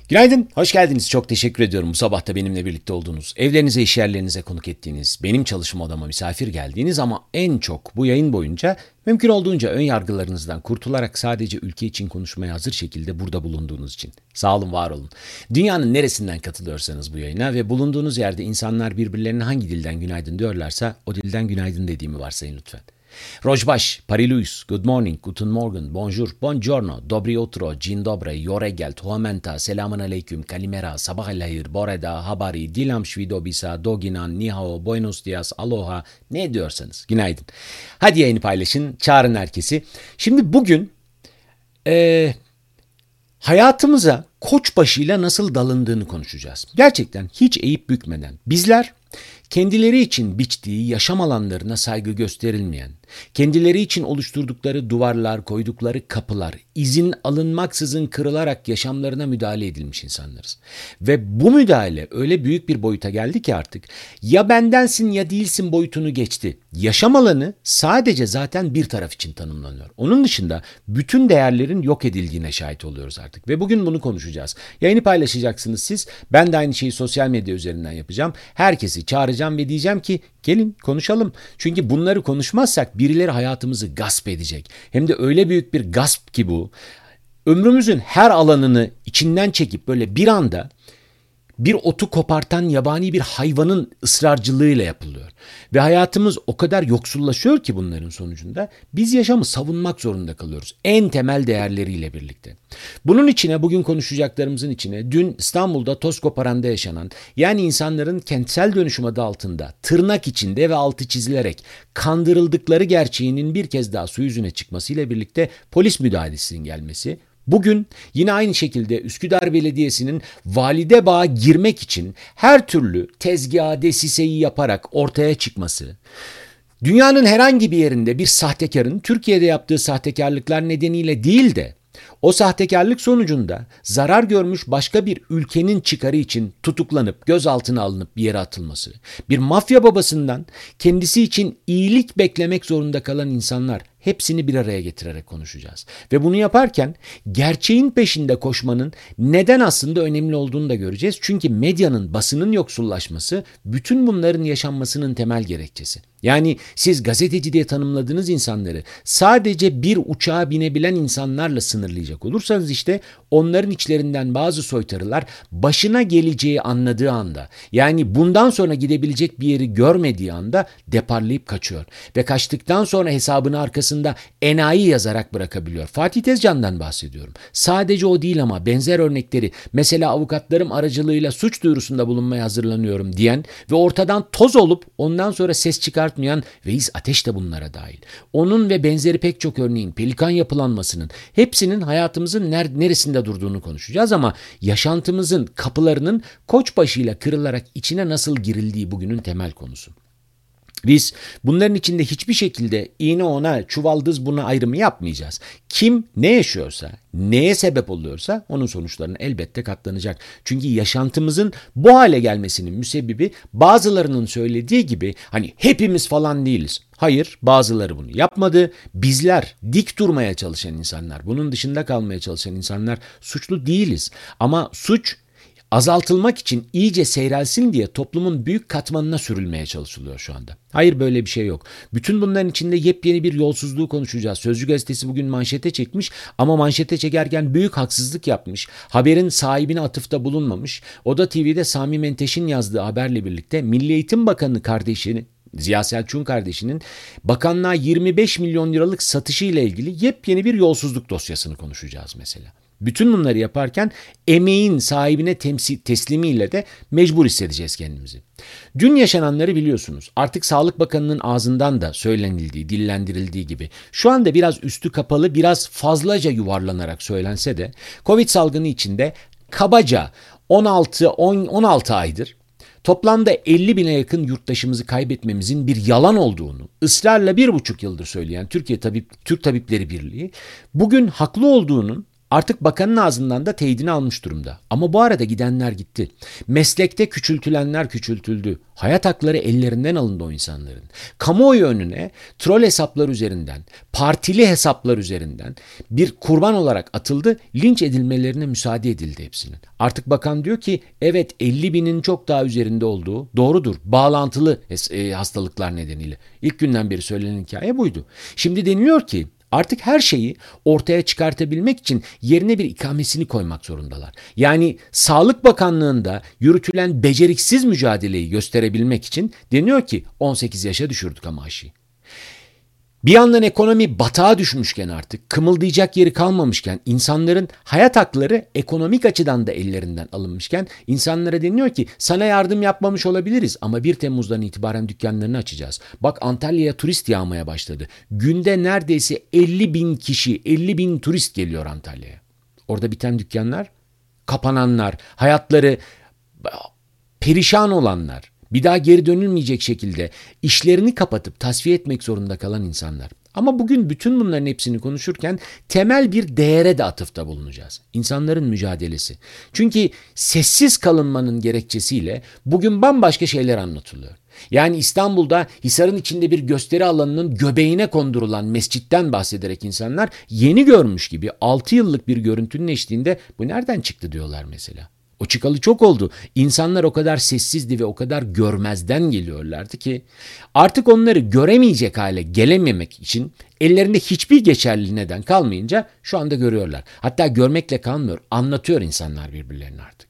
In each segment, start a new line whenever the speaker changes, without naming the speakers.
Günaydın, hoş geldiniz. Çok teşekkür ediyorum bu sabah da benimle birlikte olduğunuz, evlerinize, iş yerlerinize konuk ettiğiniz, benim çalışma odama misafir geldiğiniz ama en çok bu yayın boyunca mümkün olduğunca ön yargılarınızdan kurtularak sadece ülke için konuşmaya hazır şekilde burada bulunduğunuz için. Sağ olun, var olun. Dünyanın neresinden katılıyorsanız bu yayına ve bulunduğunuz yerde insanlar birbirlerine hangi dilden günaydın diyorlarsa o dilden günaydın dediğimi varsayın lütfen. Rojbaş, Pariluis, Good morning, Guten Morgen, Bonjour, Buongiorno, Dobry utro, Dzień dobry, Yoregel, Tuamenta, Selamun aleyküm, Kalimera, Sabah el hayır, Boreda, Habari, Dilam Shvidobisa, Doginan, Nihao, Buenos dias, Aloha, ne diyorsanız günaydın. Hadi yayını paylaşın, çağırın herkesi. Şimdi bugün hayatımıza koçbaşıyla nasıl dalındığını konuşacağız. Gerçekten hiç eğip bükmeden. Bizler kendileri için biçtiği yaşam alanlarına saygı gösterilmeyen, kendileri için oluşturdukları duvarlar, koydukları kapılar, izin alınmaksızın kırılarak yaşamlarına müdahale edilmiş insanlarız. Ve bu müdahale öyle büyük bir boyuta geldi ki artık ya bendensin ya değilsin boyutunu geçti. Yaşam alanı sadece zaten bir taraf için tanımlanıyor. Onun dışında bütün değerlerin yok edildiğine şahit oluyoruz artık. Ve bugün bunu konuşacağız. Yayını paylaşacaksınız siz. Ben de aynı şeyi sosyal medya üzerinden yapacağım. Herkesi çağıracağım ve diyeceğim ki gelin konuşalım. Çünkü bunları konuşmazsak birileri hayatımızı gasp edecek. Hem de öyle büyük bir gasp ki bu. Ömrümüzün her alanını içinden çekip böyle bir anda bir otu kopartan yabani bir hayvanın ısrarcılığıyla yapılıyor. Ve hayatımız o kadar yoksullaşıyor ki bunların sonucunda biz yaşamı savunmak zorunda kalıyoruz. En temel değerleriyle birlikte. Bunun içine bugün konuşacaklarımızın içine dün İstanbul'da toz koparanda yaşanan yani insanların kentsel dönüşüm adı altında tırnak içinde ve altı çizilerek kandırıldıkları gerçeğinin bir kez daha su yüzüne çıkmasıyla birlikte polis müdahalesinin gelmesi. Bugün yine aynı şekilde Üsküdar Belediyesi'nin valide bağa girmek için her türlü tezgah, desiseyi yaparak ortaya çıkması, dünyanın herhangi bir yerinde bir sahtekarın Türkiye'de yaptığı sahtekarlıklar nedeniyle değil de o sahtekarlık sonucunda zarar görmüş başka bir ülkenin çıkarı için tutuklanıp gözaltına alınıp bir yere atılması, bir mafya babasından kendisi için iyilik beklemek zorunda kalan insanlar hepsini bir araya getirerek konuşacağız. Ve bunu yaparken gerçeğin peşinde koşmanın neden aslında önemli olduğunu da göreceğiz. Çünkü medyanın, basının yoksullaşması bütün bunların yaşanmasının temel gerekçesi. Yani siz gazeteci diye tanımladığınız insanları sadece bir uçağa binebilen insanlarla sınırlayacak olursanız işte onların içlerinden bazı soytarılar başına geleceği anladığı anda yani bundan sonra gidebilecek bir yeri görmediği anda deparlayıp kaçıyor. Ve kaçtıktan sonra hesabını arkasında enayi yazarak bırakabiliyor. Fatih Tezcan'dan bahsediyorum. Sadece o değil ama benzer örnekleri mesela avukatlarım aracılığıyla suç duyurusunda bulunmaya hazırlanıyorum diyen ve ortadan toz olup ondan sonra ses çıkartmayan Reis Ateş de bunlara dahil. Onun ve benzeri pek çok örneğin pelikan yapılanmasının hepsinin hayatımızın neresinde durduğunu konuşacağız ama yaşantımızın kapılarının koçbaşıyla kırılarak içine nasıl girildiği bugünün temel konusu. Biz bunların içinde hiçbir şekilde iğne ona, çuvaldız buna ayrımı yapmayacağız. Kim ne yaşıyorsa, neye sebep oluyorsa onun sonuçlarına elbette katlanacak. Çünkü yaşantımızın bu hale gelmesinin müsebbibi bazılarının söylediği gibi hani hepimiz falan değiliz. Hayır, bazıları bunu yapmadı. Bizler dik durmaya çalışan insanlar, bunun dışında kalmaya çalışan insanlar suçlu değiliz. Ama suç azaltılmak için iyice seyrelsin diye toplumun büyük katmanına sürülmeye çalışılıyor şu anda. Hayır, böyle bir şey yok. Bütün bunların içinde yepyeni bir yolsuzluğu konuşacağız. Sözcü gazetesi bugün manşete çekmiş ama manşete çekerken büyük haksızlık yapmış. Haberin sahibine atıfta bulunmamış. Oda TV'de Sami Menteş'in yazdığı haberle birlikte Milli Eğitim Bakanı kardeşini Ziya Selçuk'un kardeşinin bakanlığa 25 milyon liralık satışı ile ilgili yepyeni bir yolsuzluk dosyasını konuşacağız mesela. Bütün bunları yaparken emeğin sahibine teslimiyle de mecbur hissedeceğiz kendimizi. Dün yaşananları biliyorsunuz. Artık Sağlık Bakanı'nın ağzından da söylenildiği, dillendirildiği gibi şu anda biraz üstü kapalı, biraz fazlaca yuvarlanarak söylense de Covid salgını içinde kabaca 16 aydır toplamda 50 bine yakın yurttaşımızı kaybetmemizin bir yalan olduğunu ısrarla 1,5 yıldır söyleyen Türk Tabipleri Birliği bugün haklı olduğunun Artık bakanın ağzından da teyidini almış durumda. Ama bu arada gidenler gitti. Meslekte küçültülenler küçültüldü. Hayat hakları ellerinden alındı o insanların. Kamuoyu önüne troll hesaplar üzerinden, partili hesaplar üzerinden bir kurban olarak atıldı. Linç edilmelerine müsaade edildi hepsinin. Artık bakan diyor ki evet 50 binin çok daha üzerinde olduğu doğrudur. Bağlantılı hastalıklar nedeniyle. İlk günden beri söylenen hikaye buydu. Şimdi deniliyor ki artık her şeyi ortaya çıkartabilmek için yerine bir ikamesini koymak zorundalar. Yani Sağlık Bakanlığı'nda yürütülen beceriksiz mücadeleyi gösterebilmek için deniyor ki 18 yaşa düşürdük ama aşıyı. Bir yandan ekonomi batağa düşmüşken artık kımıldayacak yeri kalmamışken insanların hayat hakları ekonomik açıdan da ellerinden alınmışken insanlara deniliyor ki sana yardım yapmamış olabiliriz ama 1 Temmuz'dan itibaren dükkanlarını açacağız. Bak Antalya'ya turist yağmaya başladı. Günde neredeyse 50 bin kişi 50 bin turist geliyor Antalya'ya. Orada biten dükkanlar, kapananlar, hayatları perişan olanlar. Bir daha geri dönülmeyecek şekilde işlerini kapatıp tasfiye etmek zorunda kalan insanlar. Ama bugün bütün bunların hepsini konuşurken temel bir değere de atıfta bulunacağız. İnsanların mücadelesi. Çünkü sessiz kalınmanın gerekçesiyle bugün bambaşka şeyler anlatılıyor. Yani İstanbul'da Hisar'ın içinde bir gösteri alanının göbeğine kondurulan mescitten bahsederek insanlar yeni görmüş gibi 6 yıllık bir görüntünün eşliğinde bu nereden çıktı diyorlar mesela. O çıkalı çok oldu. İnsanlar o kadar sessizdi ve o kadar görmezden geliyorlardı ki artık onları göremeyecek hale gelememek için ellerinde hiçbir geçerli neden kalmayınca şu anda görüyorlar. Hatta görmekle kalmıyor, anlatıyor insanlar birbirlerine artık.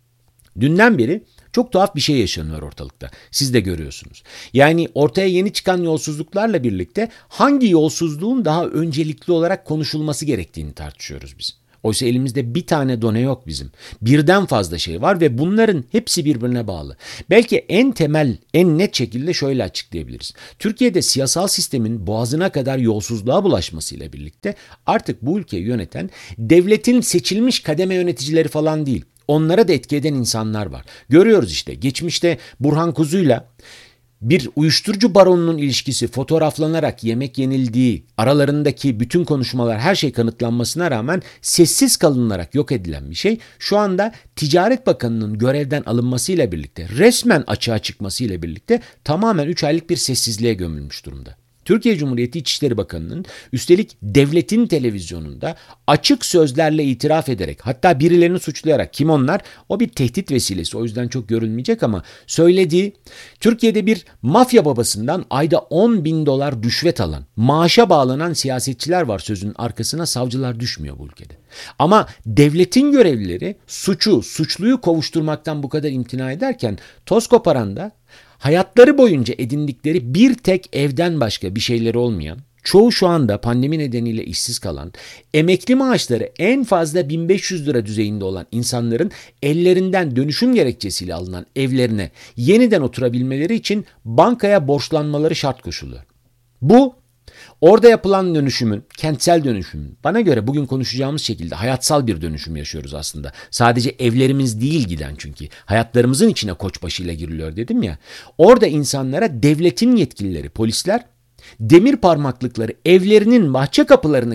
Dünden beri çok tuhaf bir şey yaşanıyor ortalıkta. Siz de görüyorsunuz. Yani ortaya yeni çıkan yolsuzluklarla birlikte hangi yolsuzluğun daha öncelikli olarak konuşulması gerektiğini tartışıyoruz biz. Oysa elimizde bir tane done yok bizim. Birden fazla şey var ve bunların hepsi birbirine bağlı. Belki en temel, en net şekilde şöyle açıklayabiliriz. Türkiye'de siyasal sistemin boğazına kadar yolsuzluğa bulaşmasıyla birlikte artık bu ülkeyi yöneten devletin seçilmiş kademe yöneticileri falan değil. Onlara da etki eden insanlar var. Görüyoruz işte geçmişte Burhan Kuzu'yla bir uyuşturucu baronunun ilişkisi fotoğraflanarak yemek yenildiği, aralarındaki bütün konuşmalar her şey kanıtlanmasına rağmen sessiz kalınarak yok edilen bir şey şu anda Ticaret Bakanı'nın görevden alınmasıyla birlikte resmen açığa çıkmasıyla birlikte tamamen 3 aylık bir sessizliğe gömülmüş durumda. Türkiye Cumhuriyeti İçişleri Bakanı'nın üstelik devletin televizyonunda açık sözlerle itiraf ederek hatta birilerini suçlayarak kim onlar? O bir tehdit vesilesi o yüzden çok görülmeyecek ama söylediği Türkiye'de bir mafya babasından ayda 10 bin dolar rüşvet alan maaşa bağlanan siyasetçiler var sözünün arkasına savcılar düşmüyor bu ülkede. Ama devletin görevlileri suçluyu kovuşturmaktan bu kadar imtina ederken toz koparan da hayatları boyunca edindikleri bir tek evden başka bir şeyleri olmayan, çoğu şu anda pandemi nedeniyle işsiz kalan, emekli maaşları en fazla 1500 lira düzeyinde olan insanların ellerinden dönüşüm gerekçesiyle alınan evlerine yeniden oturabilmeleri için bankaya borçlanmaları şart koşuluyor. Bu orada yapılan dönüşümün, kentsel dönüşümün, bana göre bugün konuşacağımız şekilde hayatsal bir dönüşüm yaşıyoruz aslında. Sadece evlerimiz değil giden çünkü. Hayatlarımızın içine koçbaşıyla giriliyor dedim ya. Orada insanlara devletin yetkilileri, polisler, demir parmaklıkları evlerinin bahçe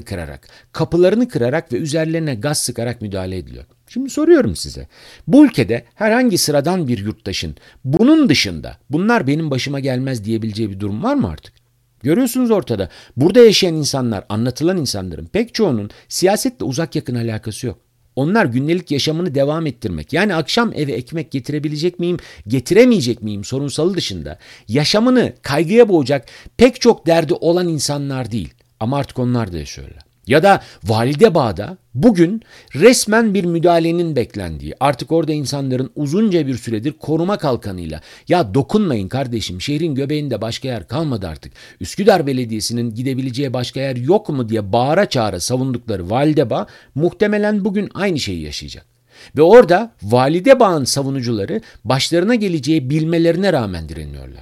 kapılarını kırarak ve üzerlerine gaz sıkarak müdahale ediliyor. Şimdi soruyorum size. Bu ülkede herhangi sıradan bir yurttaşın bunun dışında bunlar benim başıma gelmez diyebileceği bir durum var mı artık? Görüyorsunuz ortada. Burada yaşayan insanlar, anlatılan insanların pek çoğunun siyasetle uzak yakın alakası yok. Onlar gündelik yaşamını devam ettirmek, yani akşam eve ekmek getirebilecek miyim, getiremeyecek miyim sorunsalı dışında yaşamını kaygıya boğacak pek çok derdi olan insanlar değil. Ama artık onlar da yaşıyorlar. Ya da Validebağ'da bugün resmen bir müdahalenin beklendiği, artık orada insanların uzunca bir süredir koruma kalkanıyla ya dokunmayın kardeşim şehrin göbeğinde başka yer kalmadı artık. Üsküdar Belediyesi'nin gidebileceği başka yer yok mu diye bağıra çağıra savundukları Validebağ muhtemelen bugün aynı şeyi yaşayacak. Ve orada Validebağ'ın savunucuları başlarına geleceği bilmelerine rağmen direniyorlar.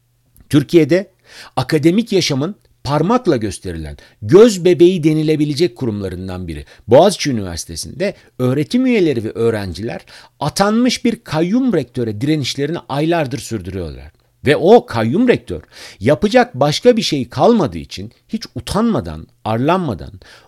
Türkiye'de akademik yaşamın parmakla gösterilen göz bebeği denilebilecek kurumlarından biri. Boğaziçi Üniversitesi'nde öğretim üyeleri ve öğrenciler atanmış bir kayyum rektöre direnişlerini aylardır sürdürüyorlar. Ve o kayyum rektör yapacak başka bir şey kalmadığı için hiç utanmadan, arlanmadan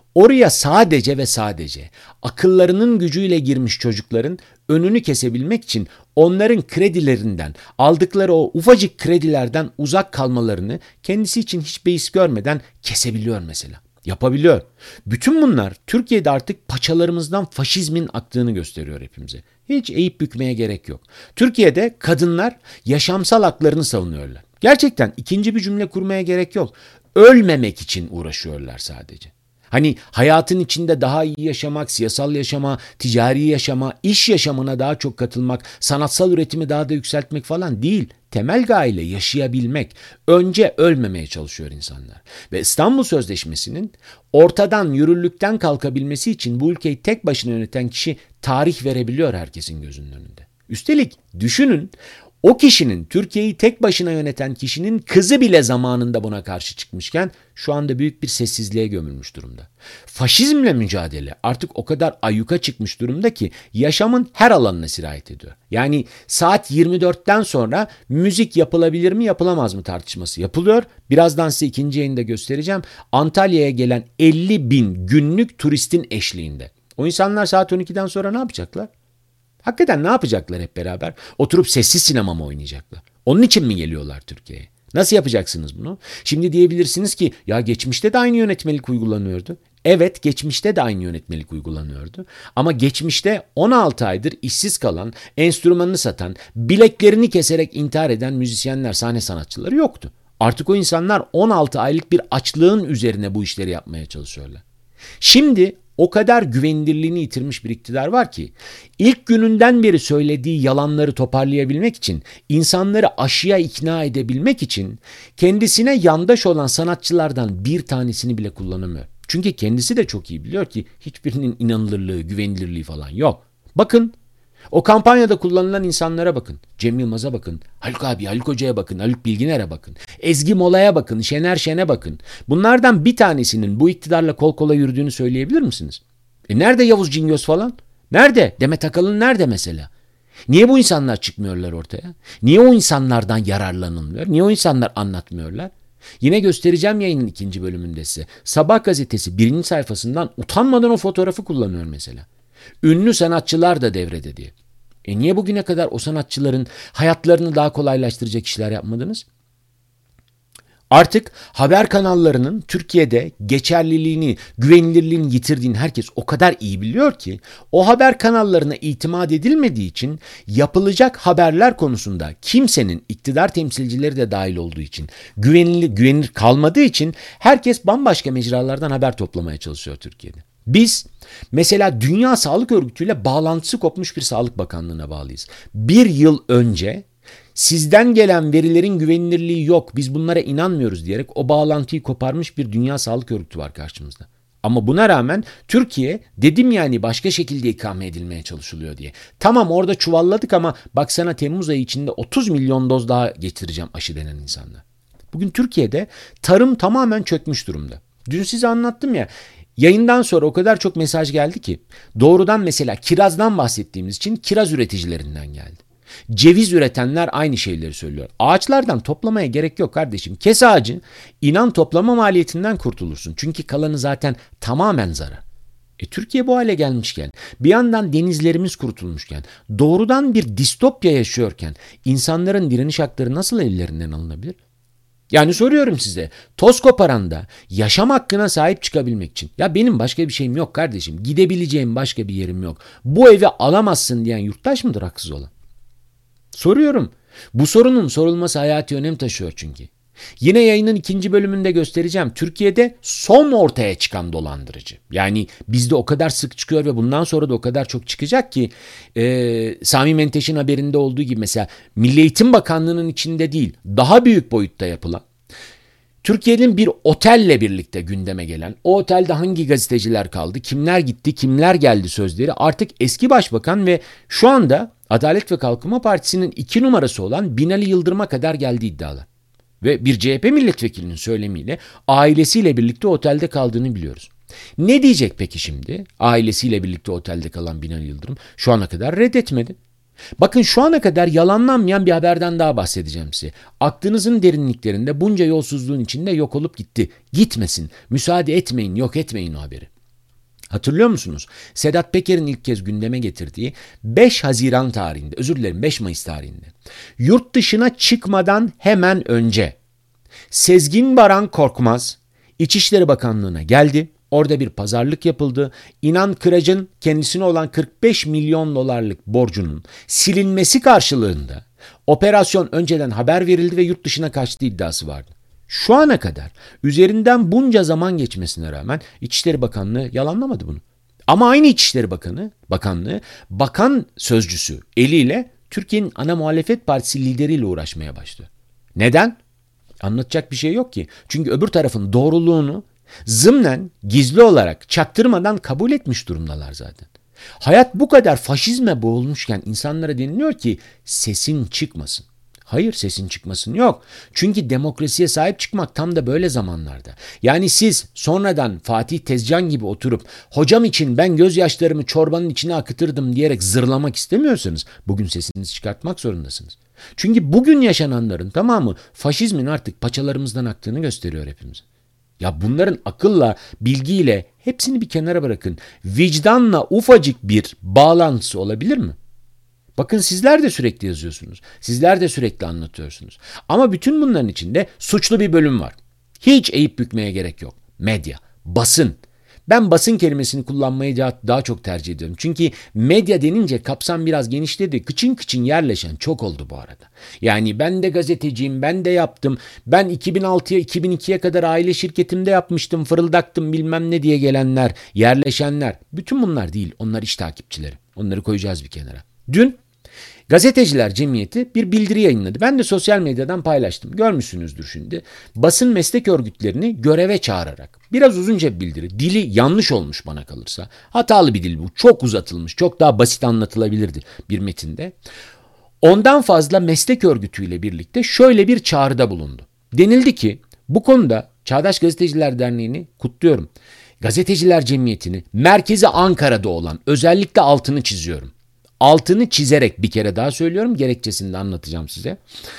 Oraya sadece ve sadece akıllarının gücüyle girmiş çocukların önünü kesebilmek için onların kredilerinden, aldıkları o ufacık kredilerden uzak kalmalarını kendisi için hiç beis görmeden kesebiliyor mesela. Yapabiliyor. Bütün bunlar Türkiye'de artık paçalarımızdan faşizmin aktığını gösteriyor hepimize. Hiç eğip bükmeye gerek yok. Türkiye'de kadınlar yaşamsal haklarını savunuyorlar. Gerçekten ikinci bir cümle kurmaya gerek yok. Ölmemek için uğraşıyorlar sadece. Hani hayatın içinde daha iyi yaşamak, siyasal yaşama, ticari yaşama, iş yaşamına daha çok katılmak, sanatsal üretimi daha da yükseltmek falan değil. Temel gayeyle yaşayabilmek. Önce ölmemeye çalışıyor insanlar. Ve İstanbul Sözleşmesi'nin ortadan yürürlükten kalkabilmesi için bu ülkeyi tek başına yöneten kişi tarih verebiliyor herkesin gözünün önünde. Üstelik düşünün, o kişinin, Türkiye'yi tek başına yöneten kişinin kızı bile zamanında buna karşı çıkmışken şu anda büyük bir sessizliğe gömülmüş durumda. Faşizmle mücadele artık o kadar ayyuka çıkmış durumda ki yaşamın her alanına sirayet ediyor. Yani saat 24'ten sonra müzik yapılabilir mi yapılamaz mı tartışması yapılıyor. Birazdan size ikinci yayında göstereceğim. Antalya'ya gelen 50 bin günlük turistin eşliğinde. O insanlar saat 12'den sonra ne yapacaklar? Hakikaten ne yapacaklar hep beraber? Oturup sessiz sinema mı oynayacaklar? Onun için mi geliyorlar Türkiye'ye? Nasıl yapacaksınız bunu? Şimdi diyebilirsiniz ki ya geçmişte de aynı yönetmelik uygulanıyordu. Evet, geçmişte de aynı yönetmelik uygulanıyordu. Ama geçmişte 16 aydır işsiz kalan, enstrümanını satan, bileklerini keserek intihar eden müzisyenler, sahne sanatçıları yoktu. Artık o insanlar 16 aylık bir açlığın üzerine bu işleri yapmaya çalışıyorlar. Şimdi o kadar güvenilirliğini yitirmiş bir iktidar var ki ilk gününden beri söylediği yalanları toparlayabilmek için, insanları aşıya ikna edebilmek için kendisine yandaş olan sanatçılardan bir tanesini bile kullanamıyor. Çünkü kendisi de çok iyi biliyor ki hiçbirinin inanılırlığı, güvenilirliği falan yok. Bakın, o kampanyada kullanılan insanlara bakın. Cem Yılmaz'a bakın, Haluk abi, Haluk Hoca'ya bakın, Haluk Bilginer'e bakın, Ezgi Mola'ya bakın, Şener Şen'e bakın. Bunlardan bir tanesinin bu iktidarla kol kola yürüdüğünü söyleyebilir misiniz? Nerede Yavuz Cingöz falan? Nerede? Demet Akalın nerede mesela? Niye bu insanlar çıkmıyorlar ortaya? Niye o insanlardan yararlanılmıyor? Niye o insanlar anlatmıyorlar? Yine göstereceğim yayının ikinci bölümünde size. Sabah gazetesi birinci sayfasından utanmadan o fotoğrafı kullanıyor mesela. Ünlü sanatçılar da devrede diye. Niye bugüne kadar o sanatçıların hayatlarını daha kolaylaştıracak işler yapmadınız? Artık haber kanallarının Türkiye'de geçerliliğini, güvenilirliğini yitirdiğini herkes o kadar iyi biliyor ki o haber kanallarına itimat edilmediği için yapılacak haberler konusunda kimsenin, iktidar temsilcileri de dahil olduğu için güvenilir kalmadığı için herkes bambaşka mecralardan haber toplamaya çalışıyor Türkiye'de. Biz mesela Dünya Sağlık Örgütü ile bağlantısı kopmuş bir Sağlık Bakanlığı'na bağlıyız. Bir yıl önce sizden gelen verilerin güvenilirliği yok, biz bunlara inanmıyoruz diyerek o bağlantıyı koparmış bir Dünya Sağlık Örgütü var karşımızda. Ama buna rağmen Türkiye, dedim yani başka şekilde ikame edilmeye çalışılıyor diye. Tamam, orada çuvalladık ama baksana Temmuz ayı içinde 30 milyon doz daha getireceğim aşı denen insanlar. Bugün Türkiye'de tarım tamamen çökmüş durumda. Dün size anlattım ya. Yayından sonra o kadar çok mesaj geldi ki doğrudan mesela kirazdan bahsettiğimiz için kiraz üreticilerinden geldi. Ceviz üretenler aynı şeyleri söylüyor. Ağaçlardan toplamaya gerek yok kardeşim. Kes ağacı, inan toplama maliyetinden kurtulursun. Çünkü kalanı zaten tamamen zarar. Türkiye bu hale gelmişken, bir yandan denizlerimiz kurutulmuşken, doğrudan bir distopya yaşıyorken insanların direniş hakları nasıl ellerinden alınabilir? Yani soruyorum size, toz koparanda yaşam hakkına sahip çıkabilmek için, ya benim başka bir şeyim yok kardeşim, gidebileceğim başka bir yerim yok, bu evi alamazsın diyen yurttaş mıdır haksız olan? Soruyorum. Bu sorunun sorulması hayati önem taşıyor çünkü. Yine yayının ikinci bölümünde göstereceğim. Türkiye'de son ortaya çıkan dolandırıcı. Yani bizde o kadar sık çıkıyor ve bundan sonra da o kadar çok çıkacak ki Sami Menteş'in haberinde olduğu gibi mesela Milli Eğitim Bakanlığı'nın içinde değil, daha büyük boyutta yapılan, Türkiye'nin bir otelle birlikte gündeme gelen, o otelde hangi gazeteciler kaldı, kimler gitti, kimler geldi sözleri artık eski başbakan ve şu anda Adalet ve Kalkınma Partisi'nin 2 numarası olan Binali Yıldırım'a kadar geldi iddialar. Ve bir CHP milletvekilinin söylemiyle ailesiyle birlikte otelde kaldığını biliyoruz. Ne diyecek peki şimdi? Ailesiyle birlikte otelde kalan Binali Yıldırım şu ana kadar reddetmedi. Bakın, şu ana kadar yalanlanmayan bir haberden daha bahsedeceğim size. Aklınızın derinliklerinde bunca yolsuzluğun içinde yok olup gitti. Gitmesin. Müsaade etmeyin, yok etmeyin o haberi. Hatırlıyor musunuz? Sedat Peker'in ilk kez gündeme getirdiği 5 Haziran tarihinde, 5 Mayıs tarihinde, yurt dışına çıkmadan hemen önce Sezgin Baran Korkmaz İçişleri Bakanlığı'na geldi. Orada bir pazarlık yapıldı. İnan Kıraç'ın kendisine olan 45 milyon dolarlık borcunun silinmesi karşılığında operasyon önceden haber verildi ve yurt dışına kaçtığı iddiası vardı. Şu ana kadar üzerinden bunca zaman geçmesine rağmen İçişleri Bakanlığı yalanlamadı bunu. Ama aynı İçişleri Bakanlığı, bakan sözcüsü eliyle Türkiye'nin ana muhalefet partisi lideriyle uğraşmaya başladı. Neden? Anlatacak bir şey yok ki. Çünkü öbür tarafın doğruluğunu zımnen, gizli olarak, çaktırmadan kabul etmiş durumdalar zaten. Hayat bu kadar faşizme boğulmuşken insanlara deniliyor ki sesin çıkmasın. Hayır, sesin çıkmasın yok. Çünkü demokrasiye sahip çıkmak tam da böyle zamanlarda. Yani siz sonradan Fatih Tezcan gibi oturup hocam için ben gözyaşlarımı çorbanın içine akıtırdım diyerek zırlamak istemiyorsanız bugün sesinizi çıkartmak zorundasınız. Çünkü bugün yaşananların tamamı faşizmin artık paçalarımızdan aktığını gösteriyor hepimize. Ya bunların akılla, bilgiyle hepsini bir kenara bırakın. Vicdanla ufacık bir bağlantısı olabilir mi? Bakın sizler de sürekli yazıyorsunuz. Sizler de sürekli anlatıyorsunuz. Ama bütün bunların içinde suçlu bir bölüm var. Hiç eğip bükmeye gerek yok. Medya, basın. Ben basın kelimesini kullanmayı daha çok tercih ediyorum. Çünkü medya denince kapsam biraz genişledi. Kıçın kıçın yerleşen çok oldu bu arada. Yani ben de gazeteciyim, ben de yaptım. Ben 2006'ya 2002'ye kadar aile şirketimde yapmıştım, fırıldaktım bilmem ne diye gelenler, yerleşenler. Bütün bunlar değil, onlar iş takipçileri. Onları koyacağız bir kenara. Dün Gazeteciler Cemiyeti bir bildiri yayınladı. Ben de sosyal medyadan paylaştım. Görmüşsünüzdür şimdi. Basın meslek örgütlerini göreve çağırarak. Biraz uzunca bir bildiri. Dili yanlış olmuş bana kalırsa. Hatalı bir dil bu. Çok uzatılmış. Çok daha basit anlatılabilirdi bir metinde. Ondan fazla meslek örgütüyle birlikte şöyle bir çağrıda bulundu. Denildi ki bu konuda Çağdaş Gazeteciler Derneği'ni kutluyorum. Gazeteciler Cemiyeti'ni merkezi Ankara'da olan, özellikle altını çiziyorum. Altını çizerek bir kere daha söylüyorum. Gerekçesini de anlatacağım size.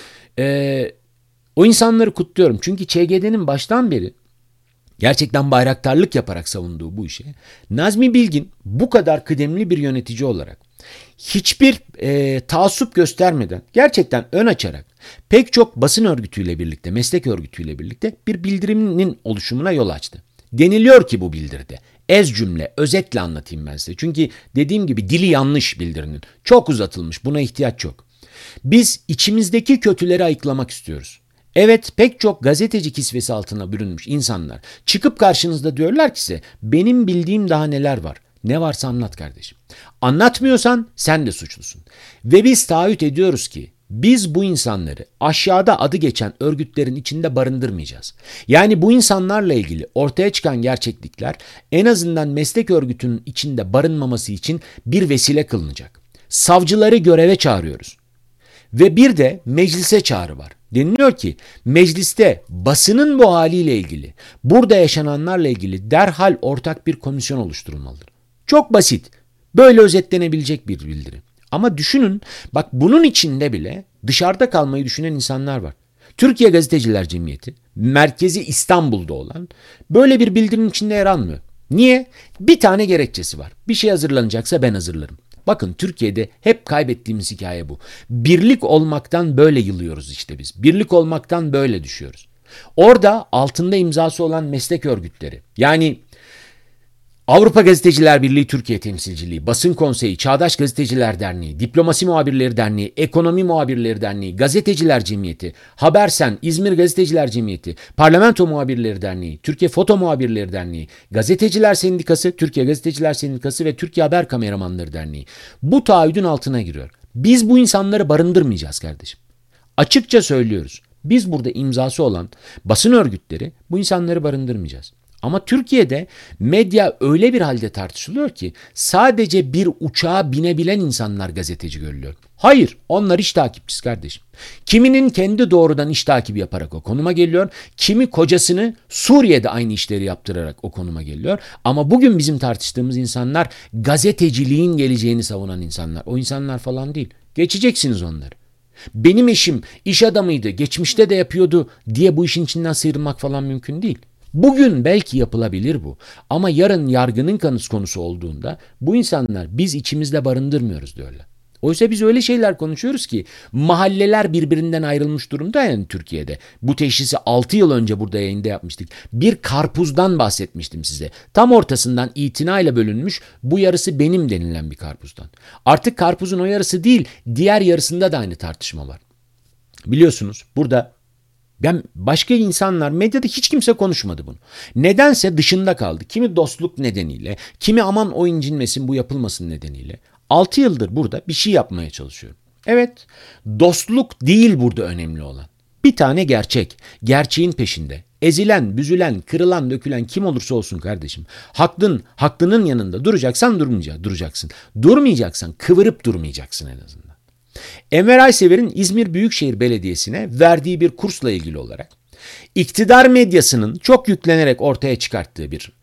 O insanları kutluyorum. Çünkü ÇGD'nin baştan beri gerçekten bayraktarlık yaparak savunduğu bu işe Nazmi Bilgin bu kadar kıdemli bir yönetici olarak hiçbir taassup göstermeden gerçekten ön açarak pek çok basın örgütüyle birlikte, meslek örgütüyle birlikte bir bildiriminin oluşumuna yol açtı. Deniliyor ki bu bildiride, ez cümle, özetle anlatayım ben size. Çünkü dediğim gibi dili yanlış bildirinin. Çok uzatılmış, buna ihtiyaç yok. Biz içimizdeki kötüleri ayıklamak istiyoruz. Evet, pek çok gazeteci kisvesi altına bürünmüş insanlar çıkıp karşınızda diyorlar ki size benim bildiğim daha neler var. Ne varsa anlat kardeşim. Anlatmıyorsan sen de suçlusun. Ve biz taahhüt ediyoruz ki biz bu insanları aşağıda adı geçen örgütlerin içinde barındırmayacağız. Yani bu insanlarla ilgili ortaya çıkan gerçeklikler en azından meslek örgütünün içinde barınmaması için bir vesile kılınacak. Savcıları göreve çağırıyoruz. Ve bir de meclise çağrı var. Deniliyor ki mecliste basının bu haliyle ilgili, burada yaşananlarla ilgili derhal ortak bir komisyon oluşturulmalıdır. Çok basit, böyle özetlenebilecek bir bildiri. Ama düşünün, bak bunun içinde bile dışarıda kalmayı düşünen insanlar var. Türkiye Gazeteciler Cemiyeti, merkezi İstanbul'da olan böyle bir bildirinin içinde yer almıyor. Niye? Bir tane gerekçesi var. Bir şey hazırlanacaksa ben hazırlarım. Bakın Türkiye'de hep kaybettiğimiz hikaye bu. Birlik olmaktan böyle yılıyoruz işte biz. Birlik olmaktan böyle düşüyoruz. Orada altında imzası olan meslek örgütleri, yani Avrupa Gazeteciler Birliği Türkiye Temsilciliği, Basın Konseyi, Çağdaş Gazeteciler Derneği, Diplomasi Muhabirleri Derneği, Ekonomi Muhabirleri Derneği, Gazeteciler Cemiyeti, Habersen, İzmir Gazeteciler Cemiyeti, Parlamento Muhabirleri Derneği, Türkiye Foto Muhabirleri Derneği, Gazeteciler Sendikası, Türkiye Gazeteciler Sendikası ve Türkiye Haber Kameramanları Derneği bu taahhüdün altına giriyor. Biz bu insanları barındırmayacağız kardeşim. Açıkça söylüyoruz. Biz burada imzası olan basın örgütleri bu insanları barındırmayacağız. Ama Türkiye'de medya öyle bir halde tartışılıyor ki sadece bir uçağa binebilen insanlar gazeteci görülüyor. Hayır, onlar iş takipçisi kardeşim. Kiminin kendi doğrudan iş takibi yaparak o konuma geliyor. Kimi kocasını Suriye'de aynı işleri yaptırarak o konuma geliyor. Ama bugün bizim tartıştığımız insanlar gazeteciliğin geleceğini savunan insanlar. O insanlar falan değil. Geçeceksiniz onları. Benim eşim iş adamıydı, geçmişte de yapıyordu diye bu işin içinden sıyrılmak falan mümkün değil. Bugün belki yapılabilir bu ama yarın yargının konusu olduğunda bu insanlar biz içimizde barındırmıyoruz diyorlar. Oysa biz öyle şeyler konuşuyoruz ki mahalleler birbirinden ayrılmış durumda yani Türkiye'de. Bu teşhisi 6 yıl önce burada yayında yapmıştık. Bir karpuzdan bahsetmiştim size. Tam ortasından itinayla bölünmüş bu yarısı benim denilen bir karpuzdan. Artık karpuzun o yarısı değil diğer yarısında da aynı tartışma var. Biliyorsunuz burada başka insanlar medyada hiç kimse konuşmadı bunu. Nedense dışında kaldı. Kimi dostluk nedeniyle, kimi aman o incinmesin bu yapılmasın nedeniyle. 6 yıldır burada bir şey yapmaya çalışıyorum. Evet, dostluk değil burada önemli olan. Bir tane gerçek, gerçeğin peşinde. Ezilen, büzülen, kırılan, dökülen kim olursa olsun kardeşim. Haklının yanında duracaksan duracaksın. Durmayacaksan kıvırıp durmayacaksın en azından. Enver Aysever'in İzmir Büyükşehir Belediyesi'ne verdiği bir kursla ilgili olarak iktidar medyasının çok yüklenerek ortaya çıkarttığı bir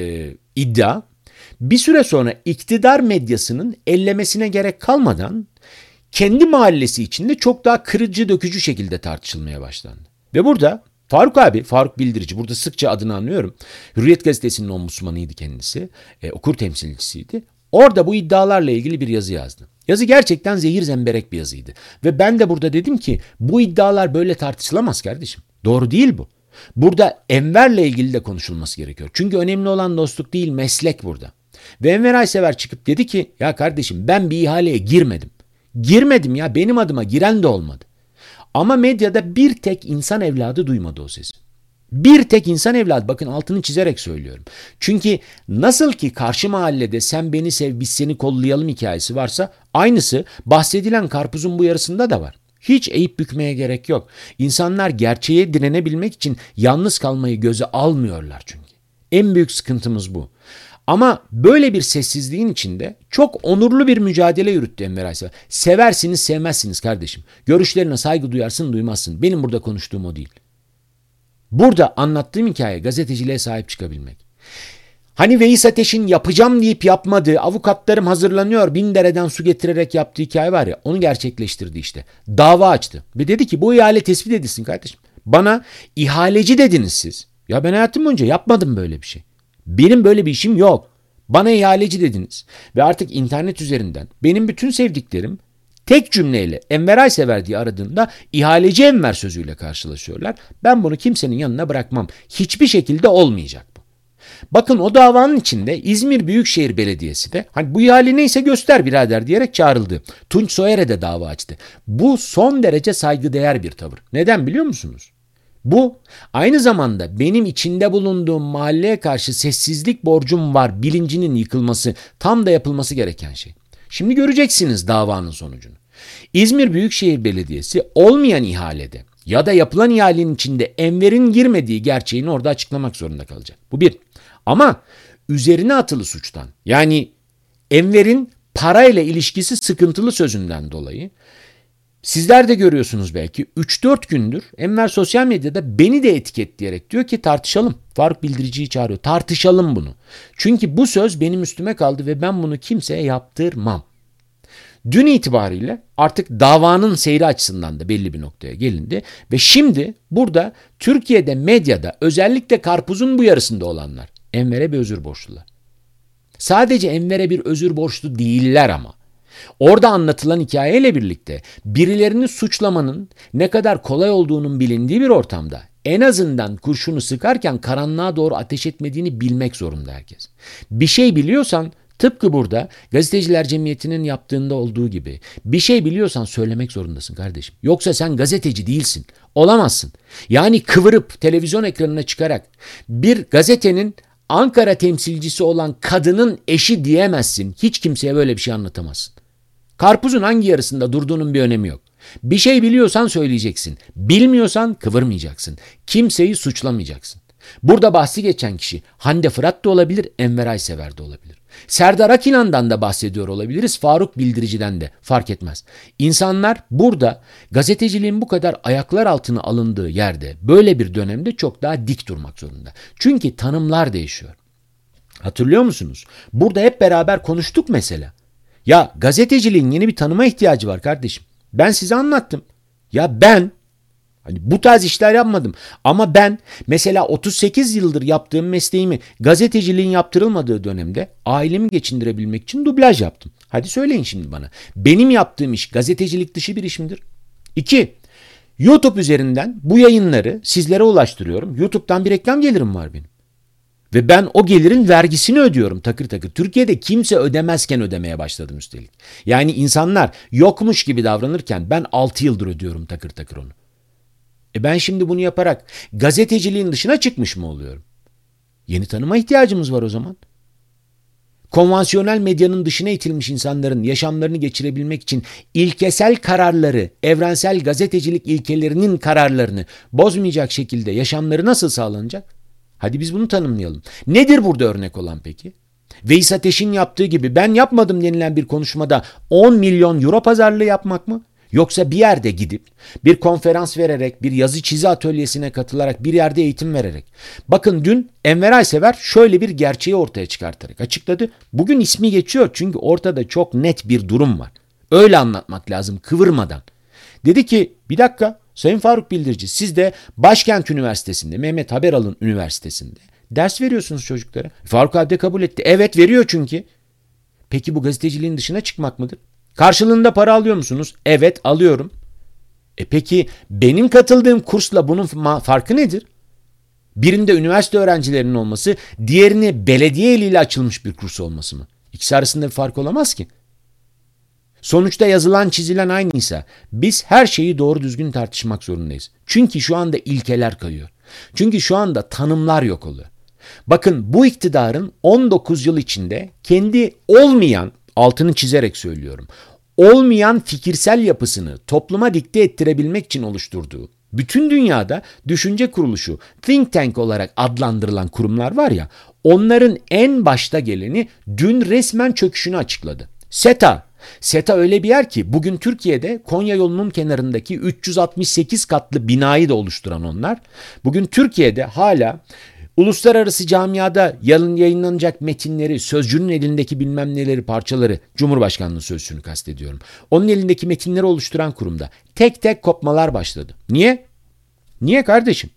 iddia bir süre sonra iktidar medyasının ellemesine gerek kalmadan kendi mahallesi içinde çok daha kırıcı dökücü şekilde tartışılmaya başlandı. Ve burada Faruk Bildirici, burada sıkça adını anıyorum. Hürriyet Gazetesi'nin ombudsmanıydı kendisi, okur temsilcisiydi. Orada bu iddialarla ilgili bir yazı yazdı. Yazı gerçekten zehir zemberek bir yazıydı. Ve ben de burada dedim ki bu iddialar böyle tartışılamaz kardeşim. Doğru değil bu. Burada Enver'le ilgili de konuşulması gerekiyor. Çünkü önemli olan dostluk değil meslek burada. Ve Enver Aysever çıkıp dedi ki ya kardeşim ben bir ihaleye girmedim. Girmedim ya benim adıma giren de olmadı. Ama medyada bir tek insan evladı duymadı o sesi. Bir tek insan evladı bakın altını çizerek söylüyorum. Çünkü nasıl ki karşı mahallede sen beni sev biz seni kollayalım hikayesi varsa aynısı bahsedilen karpuzun bu yarısında da var. Hiç eğip bükmeye gerek yok. İnsanlar gerçeğe direnebilmek için yalnız kalmayı göze almıyorlar çünkü. En büyük sıkıntımız bu. Ama böyle bir sessizliğin içinde çok onurlu bir mücadele yürüttü Enver Aysever. Seversiniz sevmezsiniz kardeşim. Görüşlerine saygı duyarsın duymazsın. Benim burada konuştuğum o değil. Burada anlattığım hikaye gazeteciliğe sahip çıkabilmek. Hani Veys Ateş'in yapacağım deyip yapmadığı, avukatlarım hazırlanıyor, 1000 dereden su getirerek yaptığı hikaye var ya, onu gerçekleştirdi işte. Dava açtı ve dedi ki bu ihale tespit edilsin kardeşim. Bana ihaleci dediniz siz. Ya ben hayatım boyunca yapmadım böyle bir şey. Benim böyle bir işim yok. Bana ihaleci dediniz ve artık internet üzerinden benim bütün sevdiklerim tek cümleyle Enver Aysever diye aradığında ihaleci Enver sözüyle karşılaşıyorlar. Ben bunu kimsenin yanına bırakmam. Hiçbir şekilde olmayacak bu. Bakın o davanın içinde İzmir Büyükşehir Belediyesi de hani bu ihale neyse göster birader diyerek çağrıldı. Tunç Soyer'e de dava açtı. Bu son derece saygıdeğer bir tavır. Neden biliyor musunuz? Bu aynı zamanda benim içinde bulunduğum mahalleye karşı sessizlik borcum var bilincinin yıkılması, tam da yapılması gereken şey. Şimdi göreceksiniz davanın sonucunu. İzmir Büyükşehir Belediyesi olmayan ihalede ya da yapılan ihalenin içinde Enver'in girmediği gerçeğini orada açıklamak zorunda kalacak. Bu bir. Ama üzerine atılı suçtan yani Enver'in parayla ilişkisi sıkıntılı sözünden dolayı sizler de görüyorsunuz belki 3-4 gündür Enver sosyal medyada beni de etiketleyerek diyor ki tartışalım. Faruk Bildirici'yi çağırıyor. Tartışalım bunu. Çünkü bu söz benim üstüme kaldı ve ben bunu kimseye yaptırmam. Dün itibariyle artık davanın seyri açısından da belli bir noktaya gelindi ve şimdi burada Türkiye'de medyada özellikle karpuzun bu yarısında olanlar Enver'e bir özür borçlular. Sadece Enver'e bir özür borçlu değiller ama. Orada anlatılan hikayeyle birlikte birilerini suçlamanın ne kadar kolay olduğunun bilindiği bir ortamda en azından kurşunu sıkarken karanlığa doğru ateş etmediğini bilmek zorunda herkes. Bir şey biliyorsan tıpkı burada Gazeteciler Cemiyeti'nin yaptığında olduğu gibi bir şey biliyorsan söylemek zorundasın kardeşim. Yoksa sen gazeteci değilsin. Olamazsın. Yani kıvırıp televizyon ekranına çıkarak bir gazetenin Ankara temsilcisi olan kadının eşi diyemezsin. Hiç kimseye böyle bir şey anlatamazsın. Karpuzun hangi yarısında durduğunun bir önemi yok. Bir şey biliyorsan söyleyeceksin. Bilmiyorsan kıvırmayacaksın. Kimseyi suçlamayacaksın. Burada bahsi geçen kişi Hande Fırat da olabilir, Enver Aysever de olabilir. Serdar Akinan'dan da bahsediyor olabiliriz, Faruk Bildirici'den de fark etmez. İnsanlar burada gazeteciliğin bu kadar ayaklar altına alındığı yerde böyle bir dönemde çok daha dik durmak zorunda. Çünkü tanımlar değişiyor. Hatırlıyor musunuz? Burada hep beraber konuştuk mesela. Ya gazeteciliğin yeni bir tanıma ihtiyacı var kardeşim. Ben size anlattım. Ya ben Hani bu tarz işler yapmadım. Ama ben mesela 38 yıldır yaptığım mesleğimi gazeteciliğin yaptırılmadığı dönemde ailemi geçindirebilmek için dublaj yaptım. Hadi söyleyin şimdi bana. Benim yaptığım iş gazetecilik dışı bir iş midir? 2. YouTube üzerinden bu yayınları sizlere ulaştırıyorum. YouTube'dan bir reklam gelirim var benim. Ve ben o gelirin vergisini ödüyorum takır takır. Türkiye'de kimse ödemezken ödemeye başladım üstelik. Yani insanlar yokmuş gibi davranırken ben 6 yıldır ödüyorum takır takır onu. Ben şimdi bunu yaparak gazeteciliğin dışına çıkmış mı oluyorum? Yeni tanıma ihtiyacımız var o zaman. Konvansiyonel medyanın dışına itilmiş insanların yaşamlarını geçirebilmek için ilkesel kararları, evrensel gazetecilik ilkelerinin kararlarını bozmayacak şekilde yaşamları nasıl sağlanacak? Hadi biz bunu tanımlayalım. Nedir burada örnek olan peki? Veys Ateş'in yaptığı gibi ben yapmadım denilen bir konuşmada 10 milyon euro pazarlığı yapmak mı? Yoksa bir yerde gidip bir konferans vererek, bir yazı çizi atölyesine katılarak, bir yerde eğitim vererek. Bakın dün Enver Aysever şöyle bir gerçeği ortaya çıkartarak açıkladı. Bugün ismi geçiyor çünkü ortada çok net bir durum var. Öyle anlatmak lazım kıvırmadan. Dedi ki bir dakika Sayın Faruk Bildirici siz de Başkent Üniversitesi'nde, Mehmet Haberal'ın üniversitesinde ders veriyorsunuz çocuklara. Faruk abi de kabul etti. Evet veriyor çünkü. Peki bu gazeteciliğin dışına çıkmak mıdır? Karşılığında para alıyor musunuz? Evet alıyorum. Peki benim katıldığım kursla bunun farkı nedir? Birinde üniversite öğrencilerinin olması, diğerini belediye eliyle açılmış bir kurs olması mı? İkisi arasında bir fark olamaz ki. Sonuçta yazılan çizilen aynıysa biz her şeyi doğru düzgün tartışmak zorundayız. Çünkü şu anda ilkeler kayıyor. Çünkü şu anda tanımlar yok oluyor. Bakın bu iktidarın 19 yıl içinde kendi olmayan, altını çizerek söylüyorum, olmayan fikirsel yapısını topluma dikte ettirebilmek için oluşturduğu, bütün dünyada düşünce kuruluşu, think tank olarak adlandırılan kurumlar var ya, onların en başta geleni dün resmen çöküşünü açıkladı. SETA öyle bir yer ki bugün Türkiye'de Konya yolunun kenarındaki 368 katlı binayı da oluşturan onlar. Bugün Türkiye'de hala uluslararası camiada yayınlanacak metinleri, sözcünün elindeki bilmem neleri parçaları, Cumhurbaşkanlığı sözcüğünü kastediyorum. Onun elindeki metinleri oluşturan kurumda tek tek kopmalar başladı. Niye? Niye kardeşim?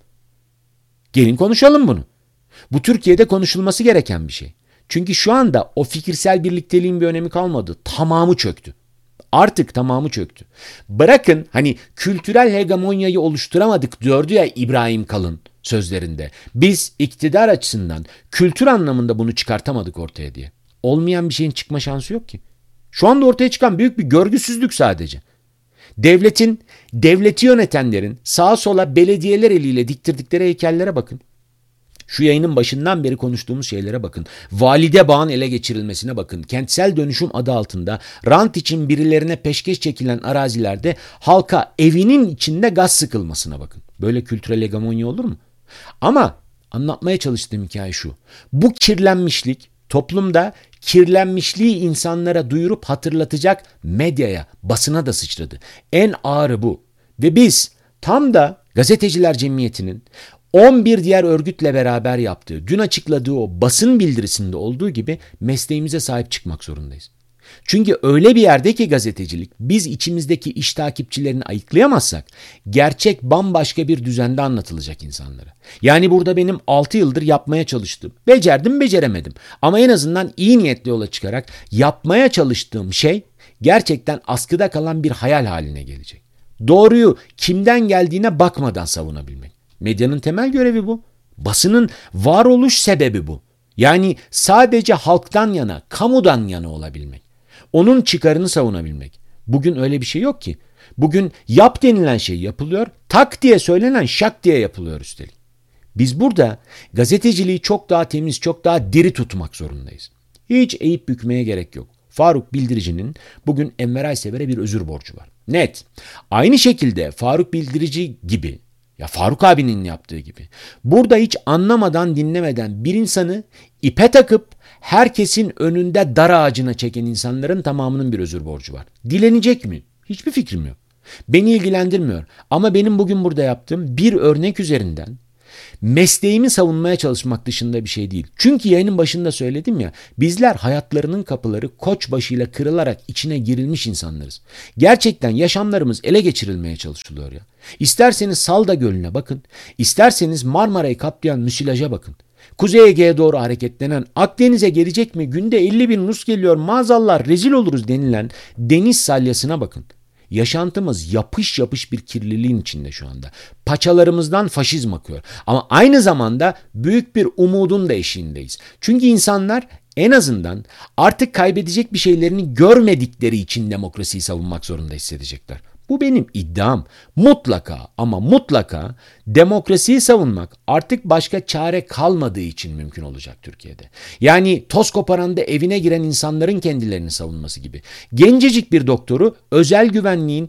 Gelin konuşalım bunu. Bu Türkiye'de konuşulması gereken bir şey. Çünkü şu anda o fikirsel birlikteliğin bir önemi kalmadı. Tamamı çöktü. Artık tamamı çöktü. Bırakın hani kültürel hegemonyayı oluşturamadık diyordu ya İbrahim Kalın sözlerinde. Biz iktidar açısından kültür anlamında bunu çıkartamadık ortaya diye. Olmayan bir şeyin çıkma şansı yok ki. Şu anda ortaya çıkan büyük bir görgüsüzlük sadece. Devleti yönetenlerin sağa sola belediyeler eliyle diktirdikleri heykellere bakın. Şu yayının başından beri konuştuğumuz şeylere bakın. Valide bağın ele geçirilmesine bakın. Kentsel dönüşüm adı altında rant için birilerine peşkeş çekilen arazilerde halka evinin içinde gaz sıkılmasına bakın. Böyle kültürel hegemonya olur mu? Ama anlatmaya çalıştığım hikaye şu. Bu kirlenmişlik toplumda kirlenmişliği insanlara duyurup hatırlatacak medyaya, basına da sıçradı. En ağırı bu. Ve biz tam da Gazeteciler Cemiyeti'nin 11 diğer örgütle beraber yaptığı, dün açıkladığı o basın bildirisinde olduğu gibi mesleğimize sahip çıkmak zorundayız. Çünkü öyle bir yerde ki gazetecilik, biz içimizdeki iş takipçilerini ayıklayamazsak, gerçek bambaşka bir düzende anlatılacak insanlara. Yani burada benim 6 yıldır yapmaya çalıştığım, beceremedim. Ama en azından iyi niyetle yola çıkarak yapmaya çalıştığım şey gerçekten askıda kalan bir hayal haline gelecek. Doğruyu kimden geldiğine bakmadan savunabilmek. Medyanın temel görevi bu. Basının varoluş sebebi bu. Yani sadece halktan yana, kamudan yana olabilmek. Onun çıkarını savunabilmek. Bugün öyle bir şey yok ki. Bugün yap denilen şey yapılıyor, tak diye söylenen şak diye yapılıyor üstelik. Biz burada gazeteciliği çok daha temiz, çok daha diri tutmak zorundayız. Hiç eğip bükmeye gerek yok. Faruk Bildirici'nin bugün Enver Aysever'e bir özür borcu var. Net. Aynı şekilde Faruk Bildirici gibi, ya Faruk abinin yaptığı gibi, burada hiç anlamadan dinlemeden bir insanı ipe takıp herkesin önünde dar ağacına çeken insanların tamamının bir özür borcu var. Dilenecek mi? Hiçbir fikrim yok. Beni ilgilendirmiyor. Ama benim bugün burada yaptığım bir örnek üzerinden Mesleğimi savunmaya çalışmak dışında bir şey değil. Çünkü yayının başında söyledim ya, bizler hayatlarının kapıları koçbaşıyla kırılarak içine girilmiş insanlarız. Gerçekten yaşamlarımız ele geçirilmeye çalışılıyor ya. İsterseniz Salda Gölü'ne bakın, isterseniz Marmara'yı kaplayan müsilaja bakın. Kuzey Ege'ye doğru hareketlenen, Akdeniz'e gelecek mi, günde 50 bin nüs geliyor, maazallah rezil oluruz denilen deniz salyasına bakın. Yaşantımız yapış yapış bir kirliliğin içinde şu anda. Paçalarımızdan faşizm akıyor. Ama aynı zamanda büyük bir umudun da eşiğindeyiz. Çünkü insanlar en azından artık kaybedecek bir şeylerini görmedikleri için demokrasiyi savunmak zorunda hissedecekler. Bu benim iddiam. Mutlaka ama mutlaka demokrasiyi savunmak artık başka çare kalmadığı için mümkün olacak Türkiye'de. Yani toz koparanda evine giren insanların kendilerini savunması gibi. Gencecik bir doktoru özel güvenliğin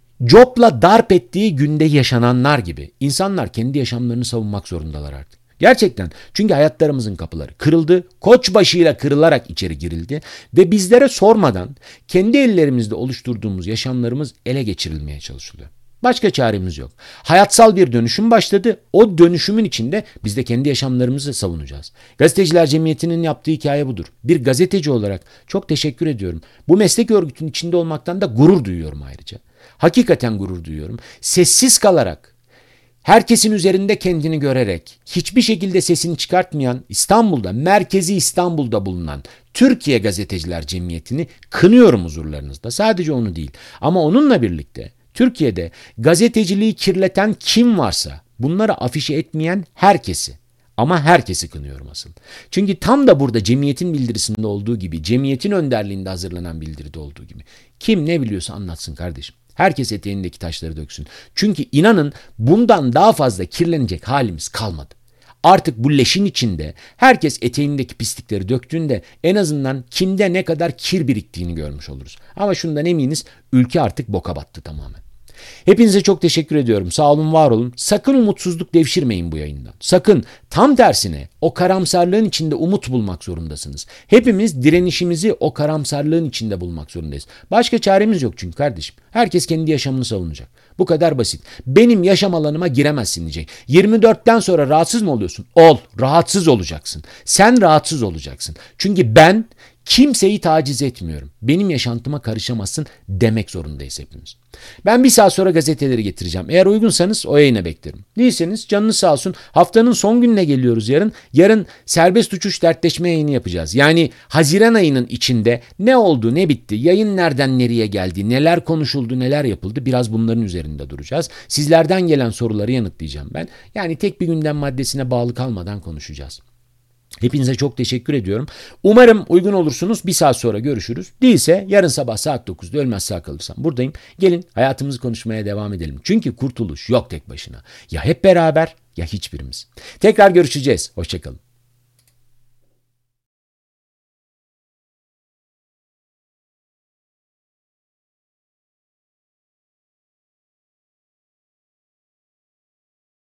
copla darp ettiği günde yaşananlar gibi. İnsanlar kendi yaşamlarını savunmak zorundalar artık. Gerçekten, çünkü hayatlarımızın kapıları kırıldı, koçbaşıyla kırılarak içeri girildi ve bizlere sormadan kendi ellerimizde oluşturduğumuz yaşamlarımız ele geçirilmeye çalışılıyor. Başka çaremiz yok. Hayatsal bir dönüşüm başladı. O dönüşümün içinde biz de kendi yaşamlarımızı savunacağız. Gazeteciler Cemiyeti'nin yaptığı hikaye budur. Bir gazeteci olarak çok teşekkür ediyorum. Bu meslek örgütünün içinde olmaktan da gurur duyuyorum ayrıca. Hakikaten gurur duyuyorum. Sessiz kalarak, herkesin üzerinde kendini görerek, hiçbir şekilde sesini çıkartmayan İstanbul'da, merkezi İstanbul'da bulunan Türkiye Gazeteciler Cemiyeti'ni kınıyorum huzurlarınızda. Sadece onu değil. Ama onunla birlikte Türkiye'de gazeteciliği kirleten kim varsa bunları afişe etmeyen herkesi, ama herkesi kınıyorum asıl. Çünkü tam da burada cemiyetin bildirisinde olduğu gibi, cemiyetin önderliğinde hazırlanan bildiride olduğu gibi, kim ne biliyorsa anlatsın kardeşim. Herkes eteğindeki taşları döksün. Çünkü inanın bundan daha fazla kirlenecek halimiz kalmadı. Artık bu leşin içinde herkes eteğindeki pislikleri döktüğünde en azından kimde ne kadar kir biriktiğini görmüş oluruz. Ama şundan eminiz, ülke artık boka battı tamamen. Hepinize çok teşekkür ediyorum. Sağ olun, var olun. Sakın umutsuzluk devşirmeyin bu yayından. Sakın, tam tersine o karamsarlığın içinde umut bulmak zorundasınız. Hepimiz direnişimizi o karamsarlığın içinde bulmak zorundayız. Başka çaremiz yok çünkü kardeşim. Herkes kendi yaşamını savunacak. Bu kadar basit. Benim yaşam alanıma giremezsin diyecek. 24'ten sonra rahatsız mı oluyorsun? Ol. Rahatsız olacaksın. Sen rahatsız olacaksın. Çünkü ben kimseyi taciz etmiyorum. Benim yaşantıma karışamazsın demek zorundayız hepimiz. Ben bir saat sonra gazeteleri getireceğim. Eğer uygunsanız o yayına beklerim. Değilseniz canınız sağ olsun. Haftanın son gününe geliyoruz yarın. Yarın serbest uçuş dertleşme yayını yapacağız. Yani Haziran ayının içinde ne oldu, ne bitti, yayın nereden nereye geldi, neler konuşuldu, neler yapıldı, biraz bunların üzerinde duracağız. Sizlerden gelen soruları yanıtlayacağım ben. Yani tek bir gündem maddesine bağlı kalmadan konuşacağız. Hepinize çok teşekkür ediyorum. Umarım uygun olursunuz. Bir saat sonra görüşürüz. Değilse yarın sabah saat 9'da ölmez sağ kalırsam buradayım. Gelin hayatımızı konuşmaya devam edelim. Çünkü kurtuluş yok tek başına. Ya hep beraber ya hiçbirimiz. Tekrar görüşeceğiz. Hoşça kalın.